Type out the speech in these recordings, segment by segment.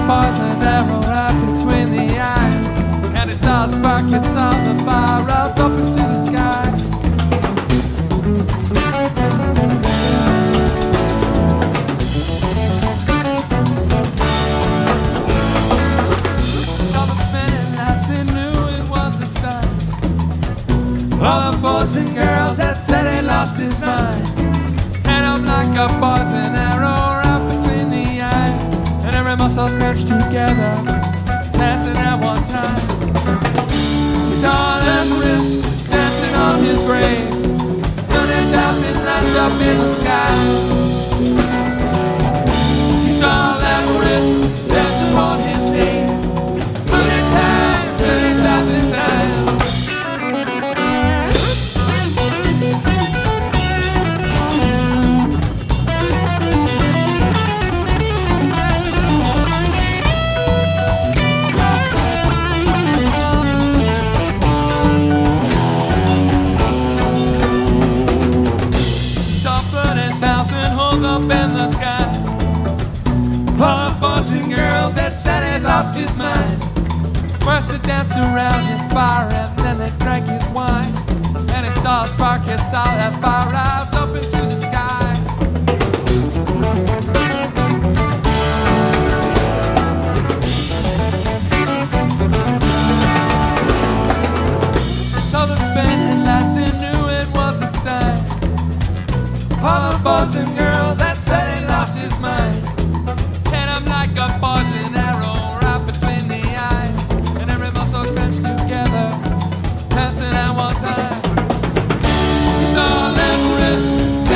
poison arrow right between the eyes. And he saw a spark, he saw the fire rise up into the sky. Saw the spinning lights, he knew it was a sign. All the boys and girls had said he lost his mind. And I'm like a poison arrow right between the eyes. And every muscle crunched together, dancing at one time. He saw Lazarus dancing on his grave, 100,000 lights up in the sky. He saw Lazarus dancing upon his knee, 100 times, 30,000 times. Up in the sky, all the boys and girls that said he lost his mind. First they danced around his fire and then they drank his wine. And he saw a spark, he saw that fire rise up into the sky. Saw the spinning lights, he knew it was a sign. All the boys and girls that said he lost his mind. And I'm like a poison arrow right between the eyes. And every muscle crunched together, dancing at one time. He saw Lazarus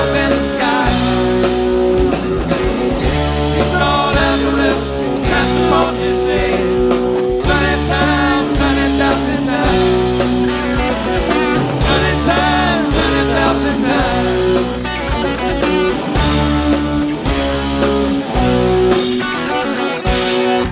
up in